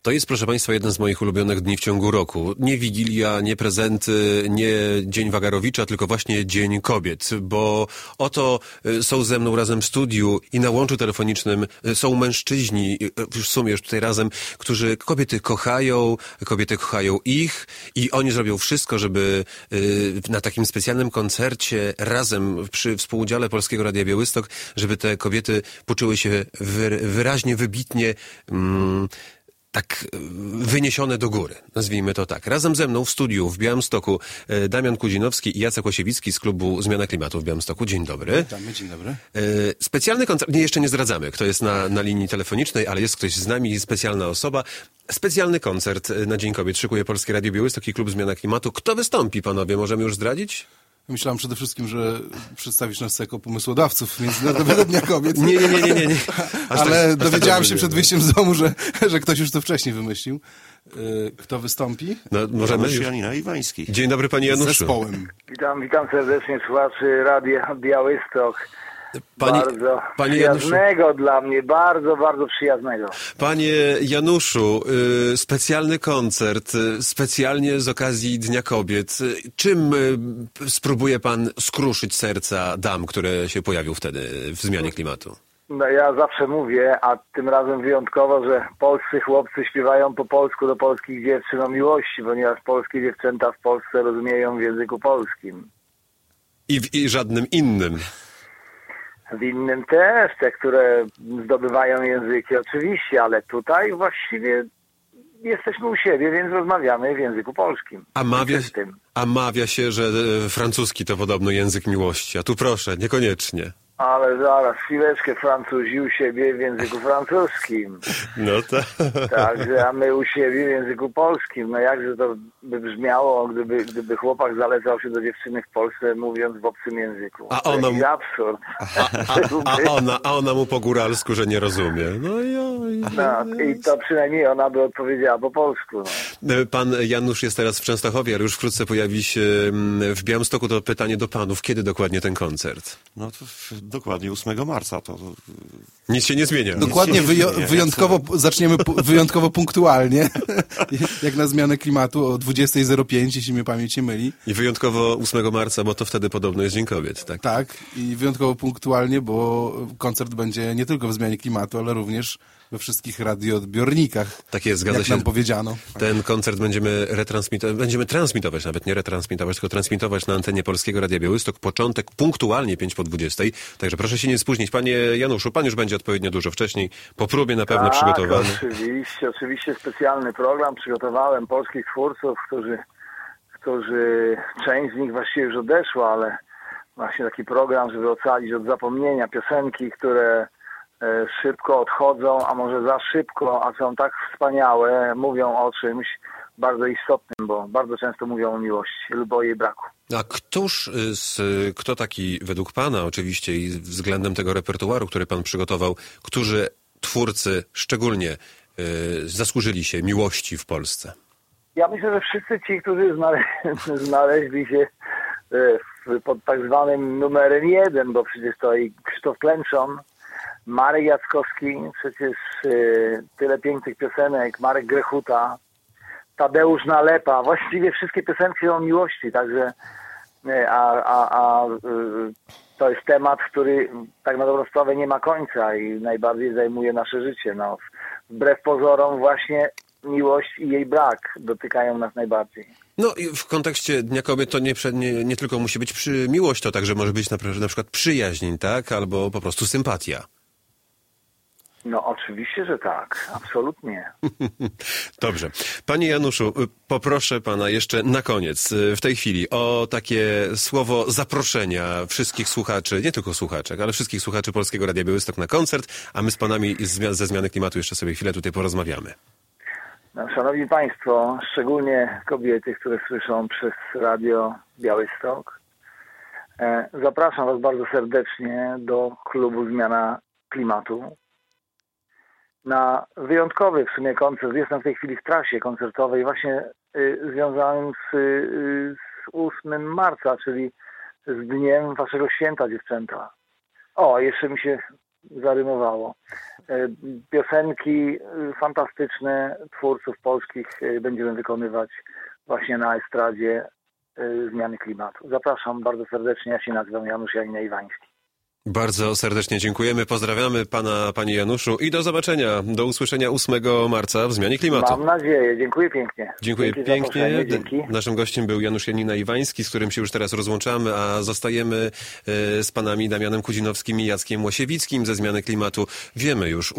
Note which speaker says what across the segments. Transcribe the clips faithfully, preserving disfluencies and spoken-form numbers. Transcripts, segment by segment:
Speaker 1: To jest, proszę Państwa, jeden z moich ulubionych dni w ciągu roku. Nie Wigilia, nie prezenty, nie Dzień Wagarowicza, tylko właśnie Dzień Kobiet, bo oto są ze mną razem w studiu i na łączu telefonicznym są mężczyźni, w sumie już tutaj razem, którzy kobiety kochają, kobiety kochają ich i oni zrobią wszystko, żeby na takim specjalnym koncercie razem przy współudziale Polskiego Radia Białystok, żeby te kobiety poczuły się wyraźnie, wybitnie mm, tak wyniesione do góry, nazwijmy to tak. Razem ze mną w studiu w Białymstoku Damian Kudzinowski i Jacek Osiewicki z klubu Zmiana Klimatu w Białymstoku. Dzień dobry.
Speaker 2: Witamy, dzień dobry.
Speaker 1: Specjalny koncert, nie, jeszcze nie zdradzamy, kto jest na, na linii telefonicznej, ale jest ktoś z nami, specjalna osoba. Specjalny koncert na Dzień Kobiet szykuje Polskie Radio Białystok i klub Zmiana Klimatu. Kto wystąpi, panowie? Możemy już zdradzić?
Speaker 2: Myślałem przede wszystkim, że przedstawisz nas jako pomysłodawców Międzynarodowego Dnia Kobiet.
Speaker 1: Nie, nie, nie, nie. nie, nie.
Speaker 2: Ale
Speaker 1: tak,
Speaker 2: dowiedziałem
Speaker 1: tak
Speaker 2: się przed wyjściem z domu, że, że ktoś już to wcześniej wymyślił. Kto wystąpi?
Speaker 1: No, możemy już.
Speaker 3: Janina Iwański.
Speaker 1: Dzień dobry, panie Januszu.
Speaker 2: Z zespołem.
Speaker 4: Witam, witam serdecznie słuchaczy Radia Białystok.
Speaker 1: Panie,
Speaker 4: bardzo
Speaker 1: panie
Speaker 4: przyjaznego
Speaker 1: Januszu.
Speaker 4: dla mnie, bardzo, bardzo przyjaznego.
Speaker 1: Panie Januszu, y, specjalny koncert, y, specjalnie z okazji Dnia Kobiet. Y, Czym y, spróbuje pan skruszyć serca dam, które się pojawią wtedy w zmianie klimatu?
Speaker 4: No ja zawsze mówię, a tym razem wyjątkowo, że polscy chłopcy śpiewają po polsku do polskich dziewczyn o miłości, ponieważ polskie dziewczęta w Polsce rozumieją w języku polskim.
Speaker 1: I w i żadnym innym.
Speaker 4: W innym też, te, które zdobywają języki oczywiście, ale tutaj właściwie jesteśmy u siebie, więc rozmawiamy w języku polskim.
Speaker 1: A mawia, a mawia się, że e, francuski to podobno język miłości, a tu proszę, niekoniecznie. Ale
Speaker 4: zaraz, chwileczkę, Francuzi u siebie w języku francuskim.
Speaker 1: No tak.
Speaker 4: Także, a my u siebie w języku polskim. No jakże to by brzmiało, gdyby, gdyby chłopak zalecał się do dziewczyny w Polsce, mówiąc w obcym języku.
Speaker 1: A ona,
Speaker 4: to jest absurd.
Speaker 1: A, a, a, ona, a ona mu po góralsku, że nie rozumie. No i, oj,
Speaker 4: no, i to przynajmniej ona by odpowiedziała po polsku. No.
Speaker 1: Pan Janusz jest teraz w Częstochowie, ale już wkrótce pojawi się w Białymstoku. To pytanie do panów. Kiedy dokładnie ten koncert?
Speaker 3: No to dokładnie ósmego marca. To...
Speaker 1: Nic się nie zmienia.
Speaker 2: Dokładnie, wyjo- wyjątkowo, zaczniemy pu- wyjątkowo punktualnie, jak na zmianę klimatu o dwudziesta zero pięć, jeśli mnie pamięć nie myli.
Speaker 1: I wyjątkowo ósmego marca, bo to wtedy podobno jest Dzień Kobiet, tak?
Speaker 2: Tak, i wyjątkowo punktualnie, bo koncert będzie nie tylko w zmianie klimatu, ale również we wszystkich radioodbiornikach.
Speaker 1: Tak jest, zgadza
Speaker 2: jak
Speaker 1: się.
Speaker 2: nam powiedziano.
Speaker 1: Ten koncert będziemy retransmitować, będziemy transmitować, nawet nie retransmitować, tylko transmitować na antenie Polskiego Radia Białystok. Początek punktualnie pięć po dwudziestej. Także proszę się nie spóźnić. Panie Januszu, pan już będzie odpowiednio dużo wcześniej. Po próbie na pewno
Speaker 4: tak,
Speaker 1: przygotowany.
Speaker 4: oczywiście, oczywiście specjalny program przygotowałem polskich twórców, którzy, którzy część z nich właściwie już odeszła, ale właśnie taki program, żeby ocalić od zapomnienia piosenki, które szybko odchodzą, a może za szybko, a są tak wspaniałe, mówią o czymś bardzo istotnym, bo bardzo często mówią o miłości lub o jej braku.
Speaker 1: A któż, z, kto taki według pana oczywiście i względem tego repertuaru, który pan przygotował, którzy twórcy szczególnie y, zasłużyli się miłości w Polsce?
Speaker 4: Ja myślę, że wszyscy ci, którzy znale- znaleźli się w, pod tak zwanym numerem jeden, bo przecież to i Krzysztof Klęczon, Marek Jackowski, przecież y, tyle pięknych piosenek, Marek Grechuta, Tadeusz Nalepa, właściwie wszystkie piosenki o miłości, także y, a, a, a y, to jest temat, który tak na dobrą sprawę nie ma końca i najbardziej zajmuje nasze życie. No, wbrew pozorom właśnie miłość i jej brak dotykają nas najbardziej.
Speaker 1: No i w kontekście Dnia Kobiet to nie, nie, nie tylko musi być przy miłość, to także może być na, na przykład przyjaźń, tak? Albo po prostu sympatia.
Speaker 4: No oczywiście, że tak. Absolutnie.
Speaker 1: Dobrze. Panie Januszu, poproszę pana jeszcze na koniec, w tej chwili, o takie słowo zaproszenia wszystkich słuchaczy, nie tylko słuchaczek, ale wszystkich słuchaczy Polskiego Radia Białystok na koncert, a my z panami ze Zmiany Klimatu jeszcze sobie chwilę tutaj porozmawiamy.
Speaker 4: No, szanowni państwo, szczególnie kobiety, które słyszą przez Radio Białystok, e, zapraszam was bardzo serdecznie do klubu Zmiana Klimatu na wyjątkowy w sumie koncert. Jestem w tej chwili w trasie koncertowej właśnie y, związanym z, y, z ósmego marca, czyli z dniem waszego święta, dziewczęta. O, jeszcze mi się zarymowało. Piosenki fantastyczne twórców polskich będziemy wykonywać właśnie na estradzie Zmiany Klimatu. Zapraszam bardzo serdecznie, ja się nazywam Janusz Janina-Iwański.
Speaker 1: Bardzo serdecznie dziękujemy, pozdrawiamy pana, panie Januszu i do zobaczenia, do usłyszenia ósmego marca w Zmianie Klimatu.
Speaker 4: Mam nadzieję, dziękuję pięknie.
Speaker 1: Dziękuję
Speaker 4: Dzięki
Speaker 1: pięknie.
Speaker 4: Dzięki.
Speaker 1: Naszym gościem był Janusz Janina-Iwański, z którym się już teraz rozłączamy, a zostajemy e, z panami Damianem Kudzinowskim i Jackiem Łasiewickim ze Zmiany Klimatu. Wiemy już,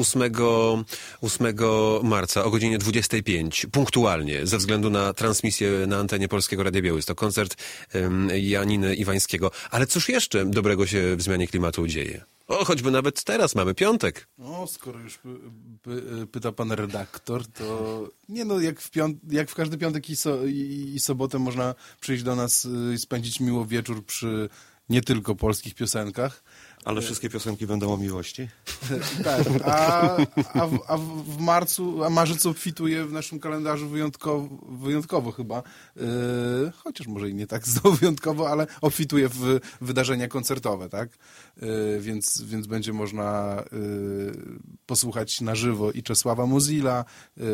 Speaker 1: ósmego marca o godzinie dwudziestej piątej, punktualnie, ze względu na transmisję na antenie Polskiego Radia Białystok, koncert e, Janiny Iwańskiego. Ale cóż jeszcze dobrego się w Zmianie Klimatu dzieje? O, choćby nawet teraz mamy piątek.
Speaker 2: No, skoro już py, py, pyta pan redaktor, to nie no, jak w, piąt, jak w każdy piątek i, so, i, i sobotę można przyjść do nas i spędzić miło wieczór przy nie tylko polskich piosenkach.
Speaker 3: Ale wszystkie piosenki będą o miłości?
Speaker 2: Tak, a, a, w, a w marcu, a marzec obfituje w naszym kalendarzu wyjątkowo, wyjątkowo chyba, yy, chociaż może i nie tak znowu wyjątkowo, ale obfituje w wydarzenia koncertowe, tak? Yy, więc, więc będzie można yy, posłuchać na żywo i Czesława Mozilla, yy,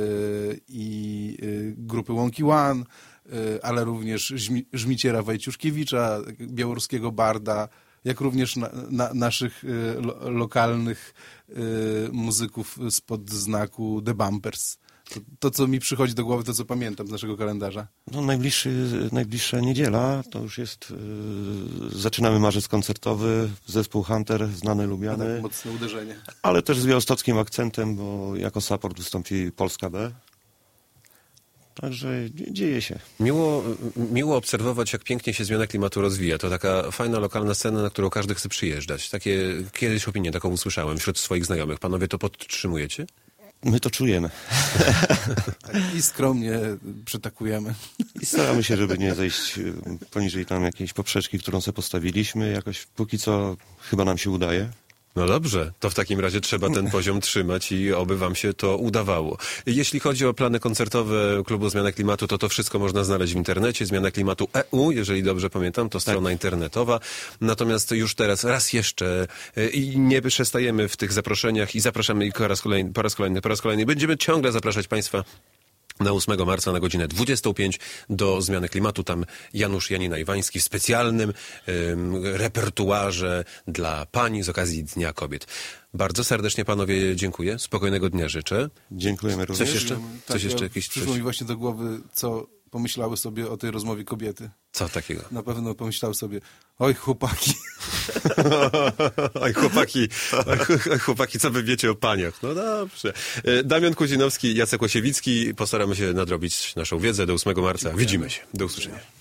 Speaker 2: i yy, grupy Łąki One, yy, ale również Żmi, Żmiciera Wajciuszkiewicza, białoruskiego barda, jak również na, na, naszych y, lo, lokalnych y, muzyków spod znaku The Bumpers. To, to, co mi przychodzi do głowy, to, co pamiętam z naszego kalendarza.
Speaker 3: No, najbliższy, najbliższa niedziela to już jest... Yy, zaczynamy marzec koncertowy, zespół Hunter, znany, lubiany.
Speaker 2: Tak, mocne uderzenie.
Speaker 3: Ale też z białostockim akcentem, bo jako support wystąpi Polska B. Także dzieje się.
Speaker 1: Miło, miło obserwować, jak pięknie się Zmiana Klimatu rozwija. To taka fajna, lokalna scena, na którą każdy chce przyjeżdżać. Takie kiedyś opinię taką usłyszałem wśród swoich znajomych. Panowie to podtrzymujecie?
Speaker 3: My to czujemy.
Speaker 2: Tak, i skromnie przytakujemy.
Speaker 3: I staramy się, żeby nie zejść poniżej tam jakiejś poprzeczki, którą sobie postawiliśmy. Jakoś póki co chyba nam się udaje.
Speaker 1: No dobrze, to w takim razie trzeba ten poziom trzymać i oby wam się to udawało. Jeśli chodzi o plany koncertowe Klubu Zmiana Klimatu, to to wszystko można znaleźć w internecie. Zmiana Klimatu kropka e u, jeżeli dobrze pamiętam, to strona tak. internetowa. Natomiast już teraz raz jeszcze i nie przestajemy w tych zaproszeniach i zapraszamy po raz kolejny, po raz kolejny, po raz kolejny. Będziemy ciągle zapraszać państwa na ósmego marca na godzinę dwudziestą piątą do Zmiany Klimatu. Tam Janusz Janina-Iwański w specjalnym ym, repertuarze dla pani z okazji Dnia Kobiet. Bardzo serdecznie panowie dziękuję. Spokojnego dnia życzę.
Speaker 3: Dziękujemy również.
Speaker 1: Coś jeszcze?
Speaker 2: Tak,
Speaker 1: Coś jeszcze?
Speaker 2: ja,
Speaker 1: Jakieś
Speaker 2: przyszło
Speaker 1: coś?
Speaker 2: mi właśnie do głowy, co pomyślały sobie o tej rozmowie kobiety.
Speaker 1: Co takiego?
Speaker 2: Na pewno pomyślały sobie, oj chłopaki.
Speaker 1: Oj chłopaki, oj chłopaki, co wy wiecie o paniach? No dobrze. Damian Kudzinowski, Jacek Łasiewicki. Postaramy się nadrobić naszą wiedzę do ósmego marca. Widzimy się. Do usłyszenia.